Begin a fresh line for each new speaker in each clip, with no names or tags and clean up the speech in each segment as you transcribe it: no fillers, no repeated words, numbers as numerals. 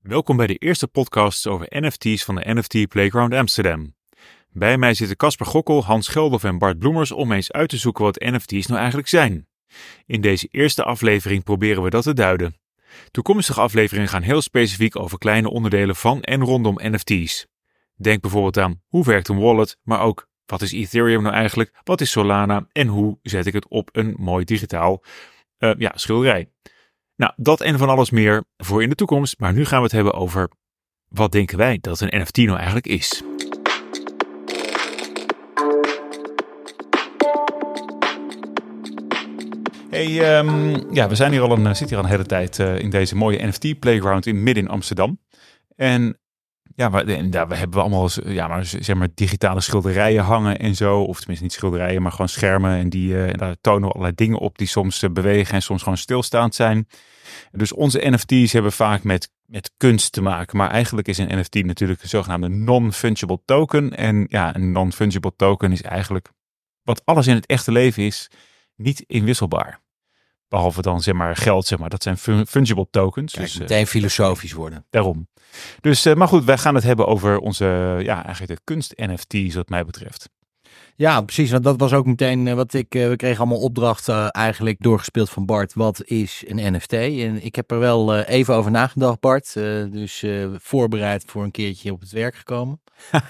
Welkom bij de eerste podcast over NFT's van de NFT Playground Amsterdam. Bij mij zitten Casper Gokkel, Hans Geldof en Bart Bloemers om eens uit te zoeken wat NFT's nou eigenlijk zijn. In deze eerste aflevering proberen we dat te duiden. Toekomstige afleveringen gaan heel specifiek over kleine onderdelen van en rondom NFT's. Denk bijvoorbeeld aan hoe werkt een wallet, maar ook wat is Ethereum nou eigenlijk, wat is Solana en hoe zet ik het op een mooi digitaal schilderij. Nou, dat en van alles meer voor in de toekomst, maar nu gaan we het hebben over wat denken wij dat een NFT nou eigenlijk is. We zijn hier zitten hier al een hele tijd in deze mooie NFT Playground midden in Amsterdam. En daar hebben we allemaal digitale schilderijen hangen en zo. Of tenminste niet schilderijen, maar gewoon schermen. En daar tonen we allerlei dingen op die soms bewegen en soms gewoon stilstaand zijn. Dus onze NFT's hebben vaak met kunst te maken. Maar eigenlijk is een NFT natuurlijk een zogenaamde non-fungible token. En ja, een non-fungible token is eigenlijk wat alles in het echte leven is, niet inwisselbaar. Behalve dan geld, dat zijn fungible tokens.
Kijk, dus meteen filosofisch worden.
Daarom. Dus, maar goed, wij gaan het hebben over onze, eigenlijk de kunst-NFT's wat mij betreft.
Ja, precies. Want dat was ook meteen we kregen allemaal opdrachten eigenlijk doorgespeeld van Bart. Wat is een NFT? En ik heb er wel even over nagedacht, Bart. Dus voorbereid voor een keertje op het werk gekomen.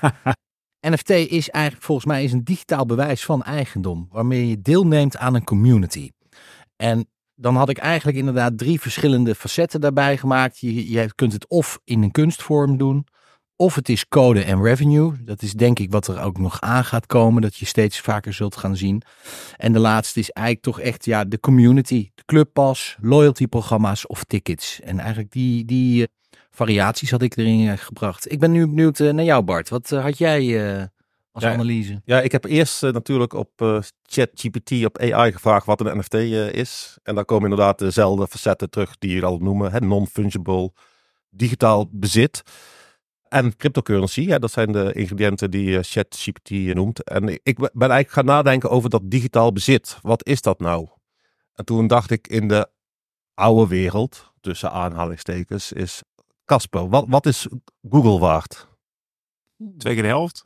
NFT is eigenlijk volgens mij een digitaal bewijs van eigendom. Waarmee je deelneemt aan een community. En dan had ik eigenlijk inderdaad 3 verschillende facetten daarbij gemaakt. Je kunt het of in een kunstvorm doen, of het is code en revenue. Dat is denk ik wat er ook nog aan gaat komen, dat je steeds vaker zult gaan zien. En de laatste is eigenlijk toch echt de community, de clubpas, loyalty-programma's of tickets. En eigenlijk die variaties had ik erin gebracht. Ik ben nu benieuwd naar jou, Bart. Wat had jij als analyse?
Ja, ik heb eerst natuurlijk op ChatGPT op AI gevraagd wat een NFT is. En daar komen inderdaad dezelfde facetten terug die je al noemen. Non-fungible, digitaal bezit en cryptocurrency. Dat zijn de ingrediënten die ChatGPT noemt. En ik ben eigenlijk gaan nadenken over dat digitaal bezit. Wat is dat nou? En toen dacht ik in de oude wereld, tussen aanhalingstekens, is Casper, wat is Google waard?
2 keer de helft?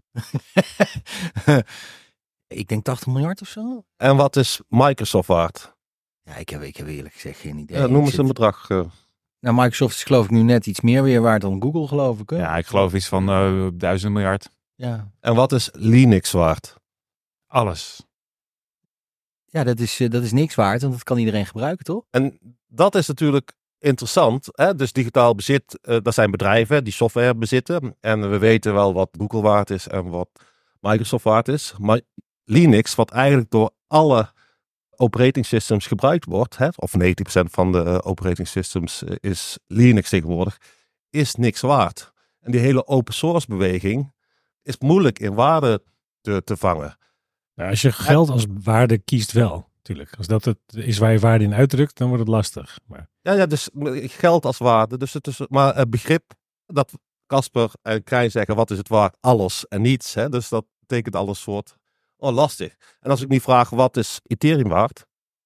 Ik denk 80 miljard of zo.
En wat is Microsoft waard?
Ja, ik heb eerlijk gezegd geen idee.
Noem eens een bedrag.
Nou, Microsoft is geloof ik nu net iets meer weer waard dan Google, geloof ik. Hè?
Ja, ik geloof iets van 1000 miljard.
Ja.
En wat is Linux waard?
Alles.
Ja, dat is niks waard, want dat kan iedereen gebruiken, toch?
En dat is natuurlijk interessant. Hè? Dus digitaal bezit, dat zijn bedrijven die software bezitten. En we weten wel wat Google waard is en wat Microsoft waard is. Maar Linux, wat eigenlijk door alle operating systems gebruikt wordt, of 90% van de operating systems is Linux tegenwoordig, is niks waard. En die hele open source beweging is moeilijk in waarde te vangen.
Nou, als je geld als waarde kiest wel, natuurlijk. Als dat het is waar je waarde in uitdrukt, dan wordt het lastig. Maar...
Ja, dus geld als waarde. Dus het is maar het begrip dat Casper en Krijn zeggen, wat is het waard? Alles en niets. Dus dat betekent alles soort lastig. En als ik nu vraag, wat is Ethereum waard?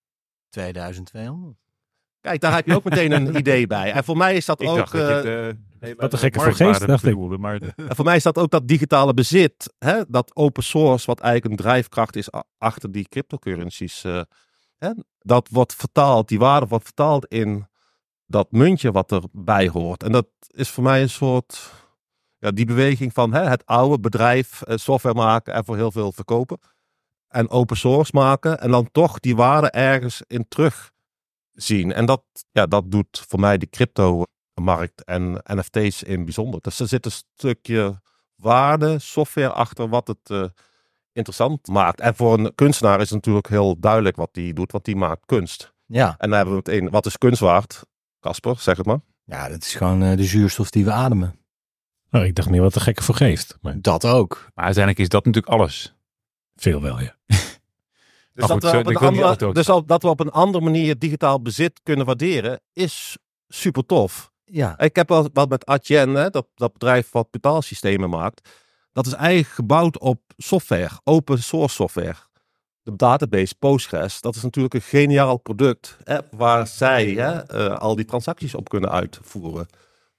2200.
Kijk, daar heb je ook meteen een idee bij. En voor mij is dat ook...
wat een gekke voor geest, dacht ik.
En voor mij is dat ook dat digitale bezit. Dat open source, wat eigenlijk een drijfkracht is achter die cryptocurrencies. Dat wordt vertaald, die waarde wordt vertaald in dat muntje wat erbij hoort. En dat is voor mij een soort... die beweging van het oude bedrijf software maken en voor heel veel verkopen. En open source maken. En dan toch die waarde ergens in terugzien. En dat doet voor mij de crypto-markt en NFT's in bijzonder. Dus er zit een stukje waarde, software achter wat het interessant maakt. En voor een kunstenaar is het natuurlijk heel duidelijk wat die doet. Want die maakt kunst.
Ja.
En dan hebben we meteen, wat is kunst waard? Casper, zeg het maar.
Ja, dat is gewoon de zuurstof die we ademen.
Oh, ik dacht meer wat de gekke voor geest. Maar...
Dat ook.
Maar uiteindelijk is dat natuurlijk alles.
Veel wel, ja.
Dus, dat we op een andere manier digitaal bezit kunnen waarderen, is super tof.
Ja.
Ik heb wel wat met Adyen, dat bedrijf wat betaalsystemen maakt. Dat is eigenlijk gebouwd op software, open source software. De database Postgres, dat is natuurlijk een geniaal product waar zij al die transacties op kunnen uitvoeren.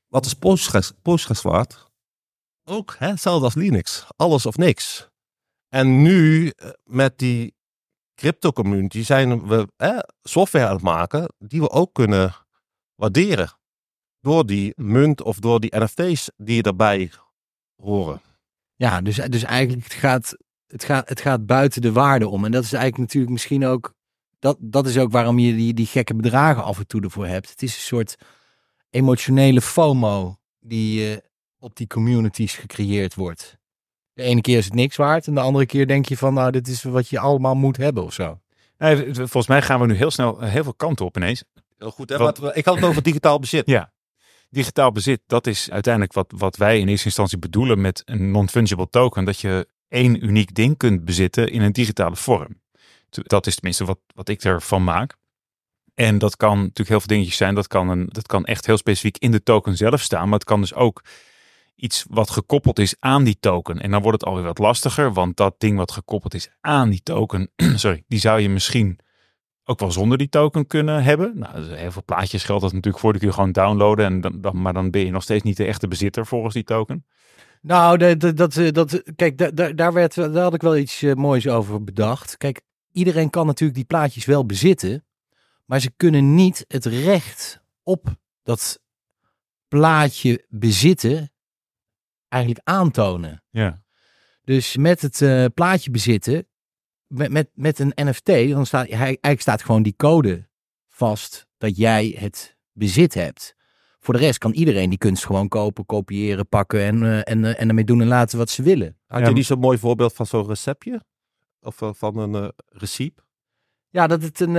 wat is Postgres waard? Ook hetzelfde als Linux. Alles of niks. En nu met die crypto community zijn we software aan het maken die we ook kunnen waarderen. Door die munt of door die NFT's die erbij horen.
Ja, dus eigenlijk het gaat buiten de waarde om. En dat is eigenlijk natuurlijk misschien ook... Dat is ook waarom je die gekke bedragen af en toe ervoor hebt. Het is een soort emotionele FOMO die op die communities gecreëerd wordt. De ene keer is het niks waard en de andere keer denk je van... nou, dit is wat je allemaal moet hebben of zo.
Nee, volgens mij gaan we nu heel snel heel veel kanten op ineens.
Heel goed, hè? Ik had het over digitaal bezit.
Ja, digitaal bezit, dat is uiteindelijk wat wij in eerste instantie bedoelen met een non-fungible token. Dat je één uniek ding kunt bezitten in een digitale vorm. Dat is tenminste wat ik ervan maak. En dat kan natuurlijk heel veel dingetjes zijn. Dat kan echt heel specifiek in de token zelf staan. Maar het kan dus ook iets wat gekoppeld is aan die token. En dan wordt het alweer wat lastiger. Want dat ding wat gekoppeld is aan die token, die zou je misschien ook wel zonder die token kunnen hebben. Nou, heel veel plaatjes geldt dat natuurlijk voor. Die kun je gewoon downloaden. Maar dan ben je nog steeds niet de echte bezitter volgens die token.
Nou, kijk, daar had ik wel iets moois over bedacht. Kijk, iedereen kan natuurlijk die plaatjes wel bezitten. Maar ze kunnen niet het recht op dat plaatje bezitten eigenlijk aantonen.
Ja.
Dus met het plaatje bezitten, met een NFT, dan staat gewoon die code vast dat jij het bezit hebt. Voor de rest kan iedereen die kunst gewoon kopen, kopiëren, pakken en ermee doen en laten wat ze willen.
Had je niet zo'n mooi voorbeeld van zo'n receptje? Of van een recipe?
Ja, dat het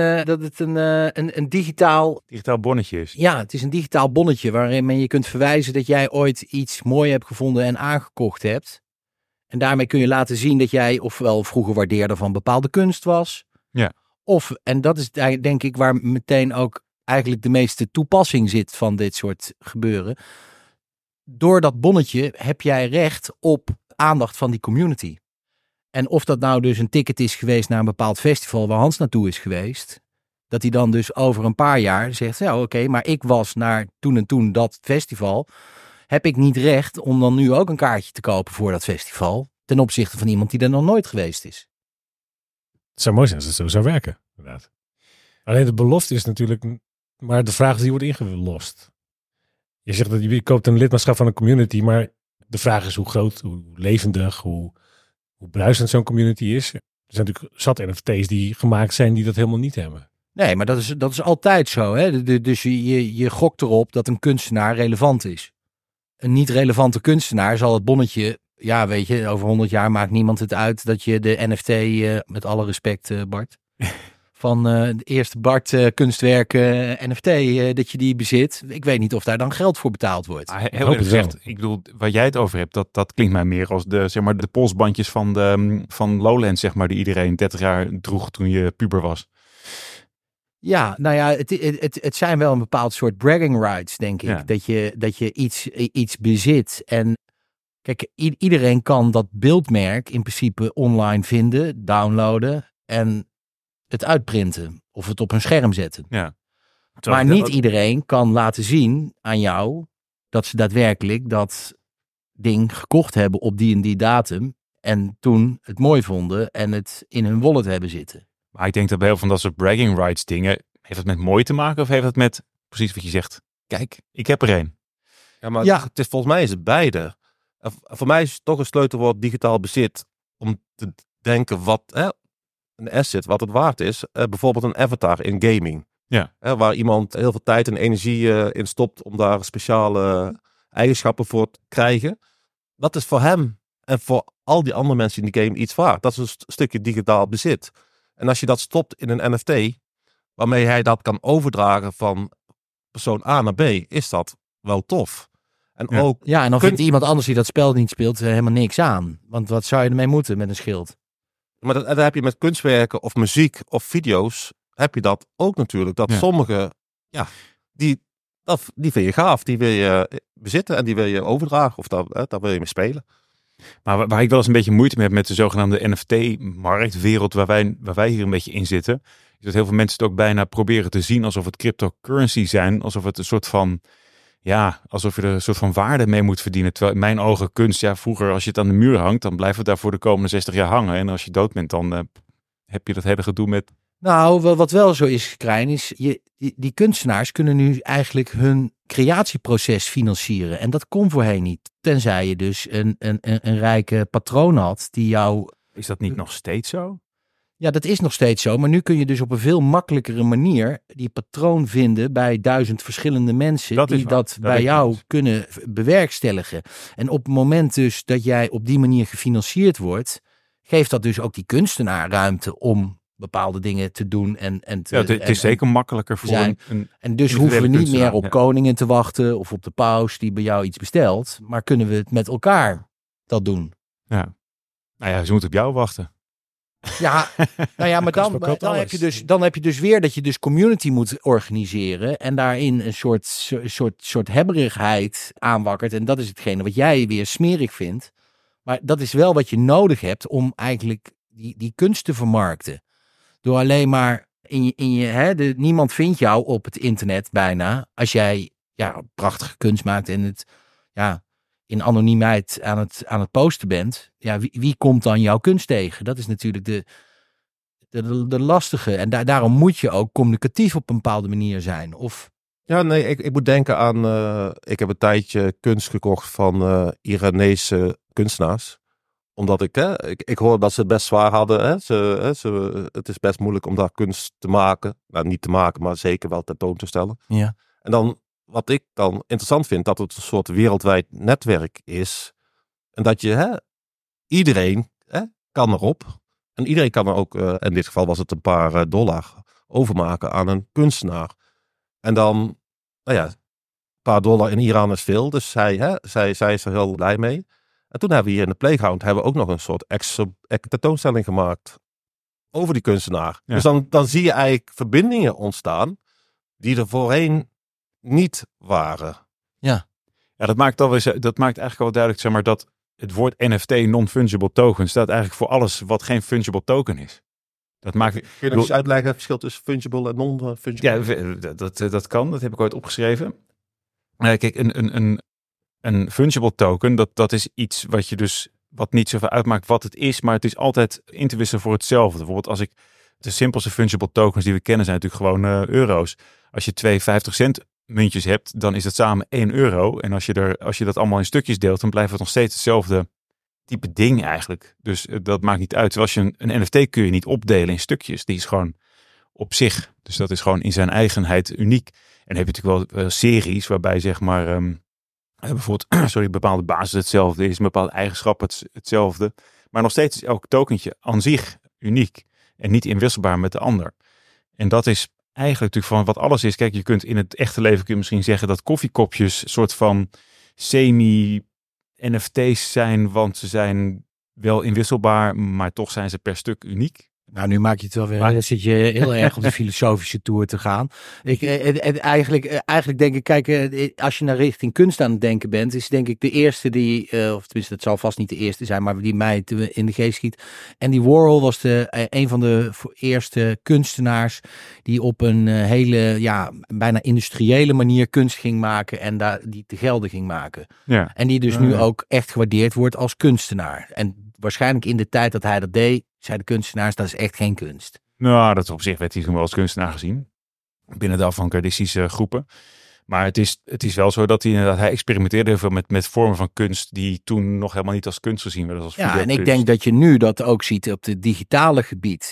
een digitaal...
Digitaal bonnetje is.
Ja, het is een digitaal bonnetje waarin je kunt verwijzen dat jij ooit iets mooi hebt gevonden en aangekocht hebt. En daarmee kun je laten zien dat jij ofwel vroeger waardeerder van bepaalde kunst was.
Ja.
En dat is denk ik waar meteen ook eigenlijk de meeste toepassing zit van dit soort gebeuren. Door dat bonnetje heb jij recht op aandacht van die community. En of dat nou dus een ticket is geweest naar een bepaald festival waar Hans naartoe is geweest. Dat hij dan dus over een paar jaar zegt, ja oké, maar ik was naar toen en toen dat festival. Heb ik niet recht om dan nu ook een kaartje te kopen voor dat festival? Ten opzichte van iemand die er nog nooit geweest is.
Het zou mooi zijn als het zo zou werken, inderdaad. Alleen de belofte is natuurlijk maar de vraag die wordt ingelost. Je zegt dat je koopt een lidmaatschap van een community, maar de vraag is hoe groot, hoe levendig, hoe bruisend zo'n community is. Er zijn natuurlijk zat NFT's die gemaakt zijn die dat helemaal niet hebben.
Nee, maar dat is altijd zo. Hè? Dus je gokt erop dat een kunstenaar relevant is. Een niet relevante kunstenaar zal het bonnetje... Ja, weet je, over 100 jaar maakt niemand het uit dat je de NFT, met alle respect Bart, van de eerste Bart kunstwerken NFT, dat je die bezit. Ik weet niet of daar dan geld voor betaald wordt.
Heel eerlijk gezegd, ik bedoel, waar jij het over hebt, dat klinkt mij meer als de polsbandjes van Lowlands, zeg maar, die iedereen 30 jaar droeg toen je puber was.
Ja, nou ja, het zijn wel een bepaald soort bragging rights, denk ik.
Ja.
Dat je iets bezit. En kijk, iedereen kan dat beeldmerk in principe online vinden, downloaden en het uitprinten of het op een scherm zetten.
Ja.
Maar niet iedereen kan laten zien aan jou dat ze daadwerkelijk dat ding gekocht hebben op die en die datum en toen het mooi vonden en het in hun wallet hebben zitten.
Maar ik denk dat bij heel veel van dat soort bragging rights dingen, heeft het met mooi te maken of heeft het met, precies wat je zegt, kijk, ik heb er een.
Ja, maar
Ja.
het is, volgens mij is het beide. Voor mij is het toch een sleutelwoord digitaal bezit. Om te denken wat een asset, wat het waard is. Bijvoorbeeld een avatar in gaming.
Ja.
Waar iemand heel veel tijd en energie in stopt om daar speciale eigenschappen voor te krijgen. Dat is voor hem en voor al die andere mensen in die game iets waard. Dat is een stukje digitaal bezit. En als je dat stopt in een NFT, waarmee hij dat kan overdragen van persoon A naar B, is dat wel tof. En
Ja.
ook
Ja, en dan vindt iemand anders die dat spel niet speelt helemaal niks aan. Want wat zou je ermee moeten met een schild?
Maar dat heb je met kunstwerken of muziek of video's, heb je dat ook natuurlijk. Dat
Ja.
sommige, die vind je gaaf. Die wil je bezitten en die wil je overdragen. Of daar wil je mee spelen.
Maar waar ik wel eens een beetje moeite mee heb met de zogenaamde NFT-marktwereld waar wij hier een beetje in zitten, is dat heel veel mensen het ook bijna proberen te zien alsof het cryptocurrency zijn. Alsof het een soort van Ja, alsof je er een soort van waarde mee moet verdienen. Terwijl in mijn ogen kunst, ja, vroeger als je het aan de muur hangt, dan blijft het daar voor de komende 60 jaar hangen. En als je dood bent, dan heb je dat hele gedoe met...
Nou, wat wel zo is, Krijn, is die kunstenaars kunnen nu eigenlijk hun creatieproces financieren. En dat kon voorheen niet. Tenzij je dus een rijke patroon had die jou...
Is dat niet nog steeds zo?
Ja, dat is nog steeds zo. Maar nu kun je dus op een veel makkelijkere manier die patroon vinden bij 1000 verschillende mensen die dat bij jou kunnen bewerkstelligen. En op het moment dus dat jij op die manier gefinancierd wordt, geeft dat dus ook die kunstenaar ruimte om bepaalde dingen te doen. Het
is zeker makkelijker voor
en dus hoeven we niet meer op koningen te wachten of op de paus die bij jou iets bestelt, maar kunnen we het met elkaar dat doen.
Ja. Nou ja, ze moeten op jou wachten.
Ja, nou ja, maar dan heb je dus weer dat je dus community moet organiseren en daarin een soort hebberigheid aanwakkert. En dat is hetgene wat jij weer smerig vindt. Maar dat is wel wat je nodig hebt om eigenlijk die kunst te vermarkten. Door alleen maar niemand vindt jou op het internet bijna als jij prachtige kunst maakt en het in anonimiteit aan het posten bent. Ja, wie komt dan jouw kunst tegen? Dat is natuurlijk de lastige. En daarom moet je ook communicatief op een bepaalde manier zijn. Of...
Ja, nee, ik moet denken aan... ik heb een tijdje kunst gekocht van Iranese kunstenaars. Omdat ik hoorde dat ze het best zwaar hadden. Hè. Het is best moeilijk om daar kunst te maken. Nou, niet te maken, maar zeker wel tentoon te stellen.
Ja.
En dan, wat ik dan interessant vind, dat het een soort wereldwijd netwerk is. En dat je, iedereen kan erop. En iedereen kan er ook, in dit geval was het een paar dollar, overmaken aan een kunstenaar. En dan, een paar dollar in Iran is veel. Dus zij is er heel blij mee. En toen hebben we hier in de Playground ook nog een soort tentoonstelling gemaakt over die kunstenaar. Ja. Dus dan zie je eigenlijk verbindingen ontstaan die er voorheen niet waren.
Ja,
dat maakt eigenlijk wel duidelijk, zeg maar, dat het woord NFT, non-fungible token, staat eigenlijk voor alles wat geen fungible token is. Dat maakt...
Kun je nog eens uitleggen het verschil tussen fungible en non-fungible?
Ja, dat kan. Dat heb ik ooit opgeschreven. Kijk, een fungible token, dat is iets wat niet zoveel uitmaakt wat het is, maar het is altijd in te wisselen voor hetzelfde. Bijvoorbeeld de simpelste fungible tokens die we kennen zijn natuurlijk gewoon euro's. Als je 2 50 cent muntjes hebt, dan is dat samen 1 euro. En als je dat allemaal in stukjes deelt, dan blijft het nog steeds hetzelfde type ding eigenlijk. Dus dat maakt niet uit. Als je een NFT kun je niet opdelen in stukjes. Die is gewoon op zich. Dus dat is gewoon in zijn eigenheid uniek. En dan heb je natuurlijk wel series waarbij zeg maar bijvoorbeeld bepaalde basis hetzelfde is, een bepaalde eigenschap hetzelfde. Maar nog steeds is elk tokentje aan zich uniek en niet inwisselbaar met de ander. En dat is eigenlijk natuurlijk van wat alles is. Kijk, je kunt in het echte leven kun je misschien zeggen dat koffiekopjes een soort van semi-NFT's zijn, want ze zijn wel inwisselbaar, maar toch zijn ze per stuk uniek.
Nou, nu maak je het wel weer. Dan zit je heel erg op de filosofische toer te gaan. Eigenlijk denk ik, kijk, als je naar richting kunst aan het denken bent, is denk ik de eerste die, of tenminste, het zal vast niet de eerste zijn, maar die mij in de geest schiet. Andy Warhol was een van de eerste kunstenaars die op een hele, bijna industriële manier kunst ging maken en die te gelden ging maken.
Ja.
En die dus nu ook echt gewaardeerd wordt als kunstenaar. En waarschijnlijk in de tijd dat hij dat deed, zeiden de kunstenaars, dat is echt geen kunst.
Nou, dat op zich werd hij wel als kunstenaar gezien. Binnen de avant-gardistische groepen. Maar het is wel zo dat hij experimenteerde heel veel met vormen van kunst die toen nog helemaal niet als kunst gezien werden. Als
en ik denk dat je nu dat ook ziet op het digitale gebied.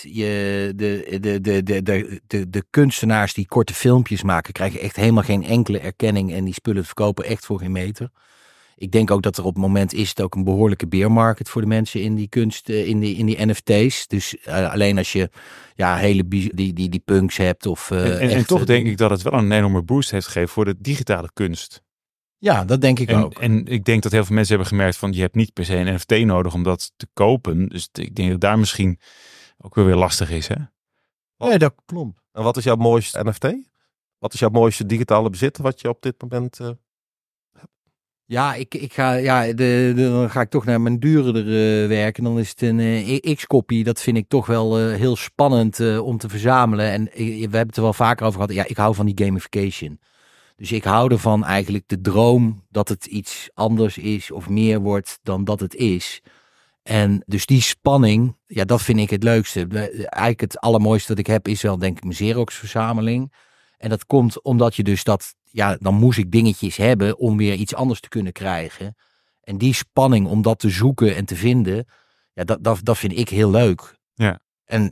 De kunstenaars die korte filmpjes maken, krijgen echt helemaal geen enkele erkenning en die spullen verkopen echt voor geen meter. Ik denk ook dat er op het moment is het ook een behoorlijke beermarkt voor de mensen in die kunst, in die NFT's. Dus alleen als je die punks hebt of...
en toch denk ik dat het wel een enorme boost heeft gegeven voor de digitale kunst.
Ja, dat denk ik ook.
En ik denk dat heel veel mensen hebben gemerkt van je hebt niet per se een NFT nodig om dat te kopen. Dus ik denk dat daar misschien ook weer lastig is, hè?
Nee, dat klopt.
En wat is jouw mooiste NFT? Wat is jouw mooiste digitale bezit wat je op dit moment...
Ja, dan ga ik toch naar mijn duurdere werk. En dan is het een X-copy. Dat vind ik toch wel heel spannend om te verzamelen. En we hebben het er wel vaker over gehad. Ja, ik hou van die gamification. Dus ik hou ervan eigenlijk de droom dat het iets anders is of meer wordt dan dat het is. En dus die spanning, ja, dat vind ik het leukste. Eigenlijk het allermooiste dat ik heb is wel denk ik mijn Xerox verzameling. En dat komt omdat je dus dan moest ik dingetjes hebben om weer iets anders te kunnen krijgen. En die spanning om dat te zoeken en te vinden, ja, dat vind ik heel leuk.
Ja.
En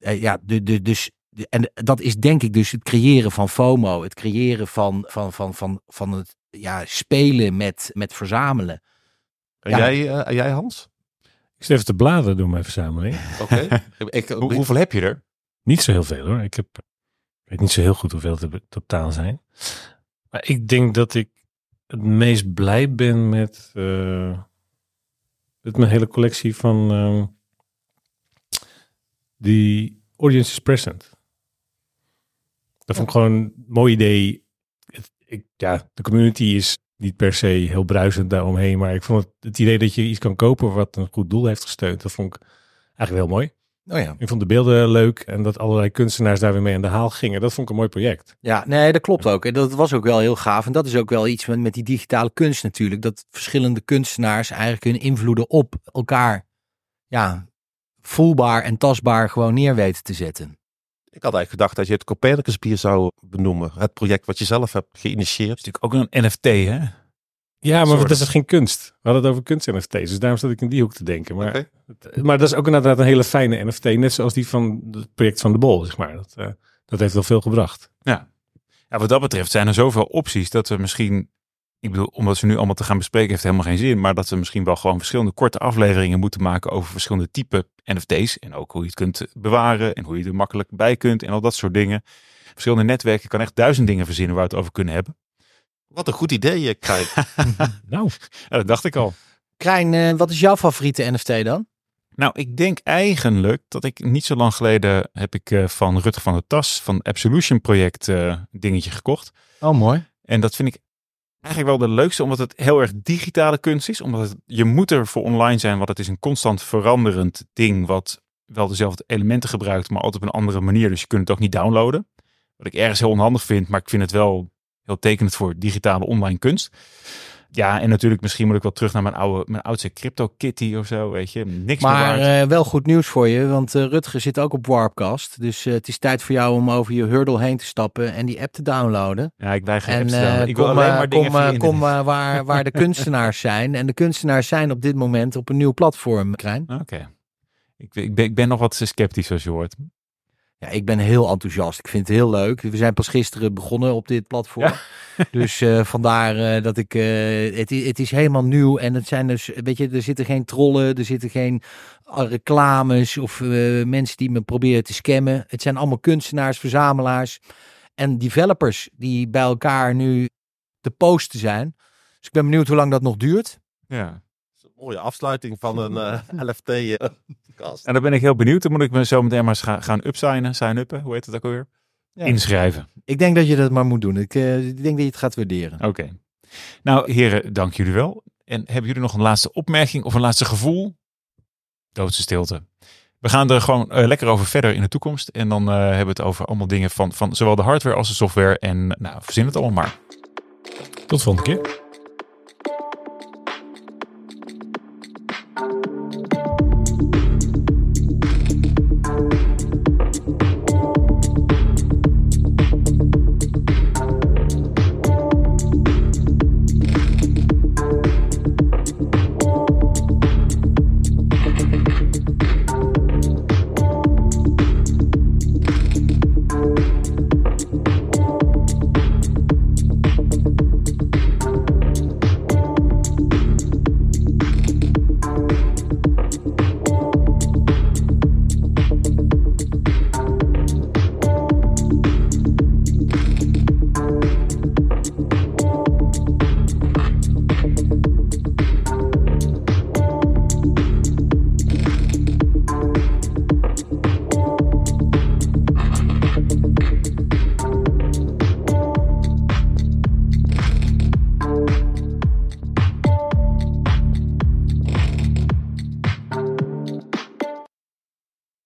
en dat is denk ik dus het creëren van FOMO. Het creëren van het spelen met verzamelen.
En jij Hans?
Ik zit even te bladeren door mijn verzameling.
Oké.
Hoeveel heb je er?
Niet zo heel veel hoor. Ik weet niet zo heel goed hoeveel het totaal zijn. Maar ik denk dat ik het meest blij ben met mijn hele collectie van die Audience is Present. Dat vond ik gewoon een mooi idee. De community is niet per se heel bruisend daaromheen, maar ik vond het idee dat je iets kan kopen wat een goed doel heeft gesteund, dat vond ik eigenlijk heel mooi.
Oh ja.
Ik vond de beelden leuk en dat allerlei kunstenaars daar weer mee aan de haal gingen. Dat vond ik een mooi project.
Ja, nee, dat klopt ook. En dat was ook wel heel gaaf. En dat is ook wel iets met die digitale kunst natuurlijk. Dat verschillende kunstenaars eigenlijk hun invloeden op elkaar voelbaar en tastbaar gewoon neer weten te zetten.
Ik had eigenlijk gedacht dat je het Copernicusbier zou benoemen. Het project wat je zelf hebt geïnitieerd.
Het is natuurlijk ook een NFT, hè?
Ja, maar dat is geen kunst. We hadden het over kunst-NFT's, dus daarom zat ik in die hoek te denken. Maar, maar dat is ook inderdaad een hele fijne NFT, net zoals die van het project van de Bol, zeg maar. Dat heeft wel veel gebracht.
Ja, wat dat betreft zijn er zoveel opties dat we misschien, ik bedoel, omdat ze nu allemaal te gaan bespreken heeft helemaal geen zin, maar dat we misschien wel gewoon verschillende korte afleveringen moeten maken over verschillende typen NFT's en ook hoe je het kunt bewaren en hoe je er makkelijk bij kunt en al dat soort dingen. Verschillende netwerken, je kan echt 1000 dingen verzinnen waar we het over kunnen hebben.
Wat een goed idee, Krijn.
Nou,
Ja, dat dacht ik al.
Krijn, wat is jouw favoriete NFT dan?
Nou, ik denk eigenlijk dat ik niet zo lang geleden heb ik van Rutger van der Tas van Absolution project een dingetje gekocht.
Oh, mooi.
En dat vind ik eigenlijk wel de leukste, omdat het heel erg digitale kunst is. Omdat je moet er voor online zijn, want het is een constant veranderend ding wat wel dezelfde elementen gebruikt, maar altijd op een andere manier. Dus je kunt het ook niet downloaden. Wat ik ergens heel onhandig vind, maar ik vind het wel heel tekenend voor digitale online kunst. Ja, en natuurlijk misschien moet ik wel terug naar mijn oudste CryptoKitty of zo, weet je. Niks meer waard.
Maar wel goed nieuws voor je, want Rutger zit ook op Warpcast. Dus het is tijd voor jou om over je hurdle heen te stappen en die app te downloaden.
Ja, ik weiger
En
apps te downloaden. Ik wil alleen maar dingen via internet.
kom waar de kunstenaars zijn. En de kunstenaars zijn op dit moment op een nieuw platform, Krijn.
Oké. Ik ben nog wat sceptisch, zoals je hoort.
Ja, ik ben heel enthousiast. Ik vind het heel leuk. We zijn pas gisteren begonnen op dit platform. Ja. Dus vandaar dat ik... Het is helemaal nieuw. En het zijn dus... Weet je, er zitten geen trollen. Er zitten geen reclames of mensen die me proberen te scammen. Het zijn allemaal kunstenaars, verzamelaars en developers die bij elkaar nu te posten zijn. Dus ik ben benieuwd hoe lang dat nog duurt.
Ja.
Mooie afsluiting van een LFT-cast.
En dan ben ik heel benieuwd. Dan moet ik me zo meteen maar gaan sign-uppen. Hoe heet het ook alweer? Ja. Inschrijven.
Ik denk dat je dat maar moet doen. Ik denk dat je het gaat waarderen.
Oké. Nou, heren, dank jullie wel. En hebben jullie nog een laatste opmerking of een laatste gevoel? Doodse stilte. We gaan er gewoon lekker over verder in de toekomst. En dan hebben we het over allemaal dingen van zowel de hardware als de software. En nou, verzin het allemaal maar.
Tot de volgende keer.